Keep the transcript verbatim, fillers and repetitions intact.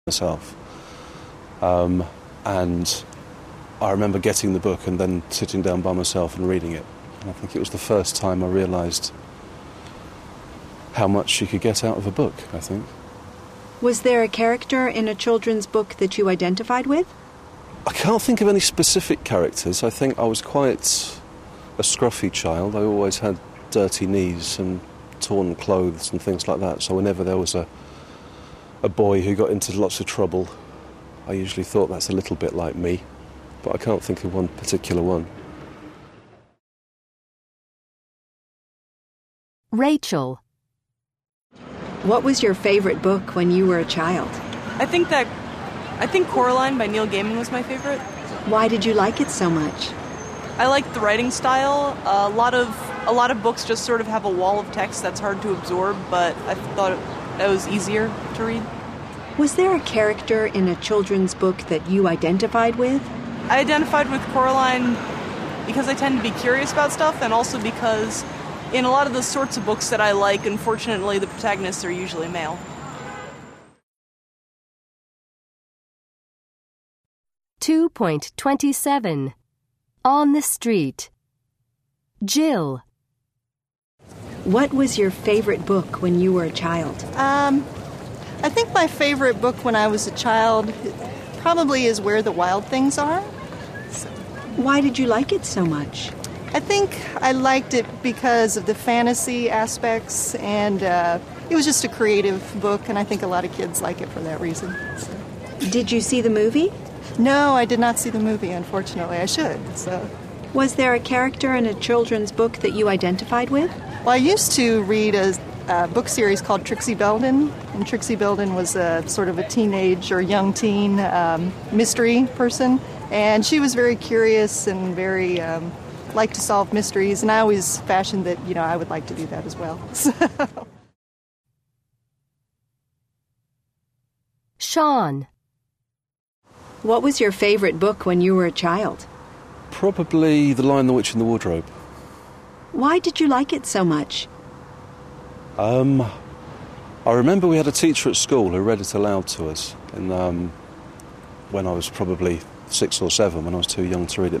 myself. Um, and I remember getting the book and then sitting down by myself and reading it. And I think it was the first time I realised how much you could get out of a book, I think. Was there a character in a children's book that you identified with? I can't think of any specific characters. I think I was quite a scruffy child. I always had dirty knees and torn clothes and things like that. So whenever there was a, a boy who got into lots of trouble, I usually thought that's a little bit like me. But I can't think of one particular one. Rachel. What was your favorite book when you were a child? I think that, I think Coraline by Neil Gaiman was my favorite. Why did you like it so much? I liked the writing style. Uh, a lot of a lot of books just sort of have a wall of text that's hard to absorb, but I thought that was easier to read. Was there a character in a children's book that you identified with? I identified with Coraline because I tend to be curious about stuff, and also because in a lot of the sorts of books that I like, unfortunately, the protagonists are usually male. two point two seven. On the street. Jill. What was your favorite book when you were a child? Um, I think my favorite book when I was a child probably is Where the Wild Things Are. So. Why did you like it so much? I think I liked it because of the fantasy aspects, and uh, it was just a creative book, and I think a lot of kids like it for that reason. So. Did you see the movie? No, I did not see the movie, unfortunately. I should. So. Was there a character in a children's book that you identified with? Well, I used to read a, a book series called Trixie Belden, and Trixie Belden was a sort of a teenage or young teen um, mystery person, and she was very curious and very um, liked to solve mysteries, and I always fashioned that, you know, I would like to do that as well. Sean. What was your favorite book when you were a child? Probably The Lion, the Witch and the Wardrobe. Why did you like it so much? Um, I remember we had a teacher at school who read it aloud to us, and um, when I was probably six or seven, when I was too young to read it